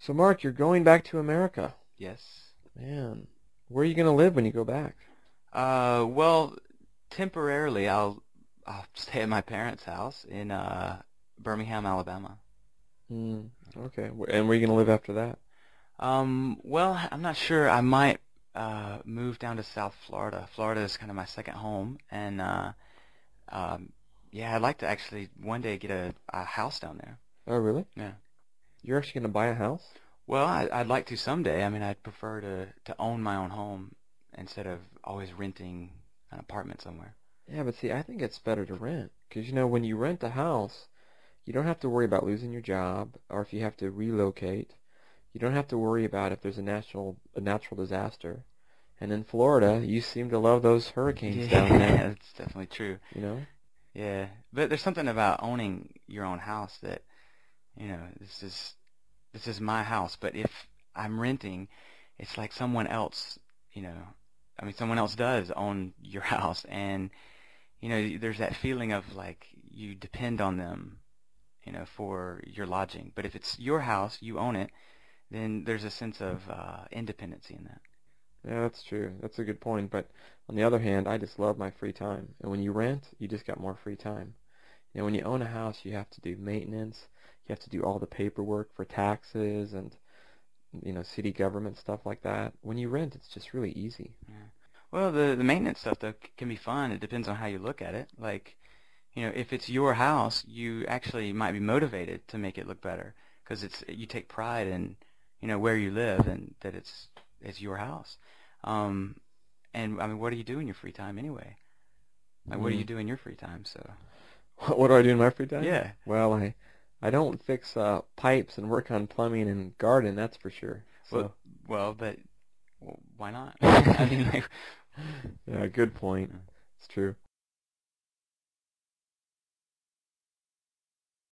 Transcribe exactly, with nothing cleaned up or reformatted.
So, Mark, you're going back to America. Yes. Man, where are you going to live when you go back? Uh, well, temporarily I'll I'll stay at my parents' house in uh Birmingham, Alabama. Hmm. Okay. Wh- And where are you going to live after that? Um, well, I'm not sure. I might uh move down to South Florida. Florida is kind of my second home, and uh um yeah, I'd like to actually one day get a, a house down there. Oh, really? Yeah. You're actually going to buy a house? Well, I, I'd like to someday. I mean, I'd prefer to to own my own home instead of always renting an apartment somewhere. Yeah, but see, I think it's better to rent. Because, you know, when you rent a house, you don't have to worry about losing your job or if you have to relocate. You don't have to worry about if there's a natural a natural disaster. And in Florida, you seem to love those hurricanes down Yeah, there, that's definitely true. you know? Yeah, but there's something about owning your own house that, you know, this is this is my house. But if I'm renting, it's like someone else, you know, I mean, someone else does own your house, and you know, there's that feeling of like you depend on them, you know, for your lodging. But if it's your house, you own it, then there's a sense of uh, independency in that. Yeah, that's true. That's a good point. But on the other hand, I just love my free time. And when you rent, you just got more free time. You know, when you own a house, you have to do maintenance. You have to do all the paperwork for taxes and, you know, city government stuff like that. When you rent, it's just really easy. Yeah. Well, the the maintenance stuff though c- can be fun. It depends on how you look at it. Like, you know, if it's your house, you actually might be motivated to make it look better because it's you take pride in, you know, where you live and that it's it's your house. Um, and I mean, what do you do in your free time anyway? Like, what do you Mm. do in your free time? So, What do I do in my free time? yeah. Well, I I don't fix uh, pipes and work on plumbing and garden, that's for sure. Well, So, well, but well, why not? I mean, like, yeah, good point. It's true.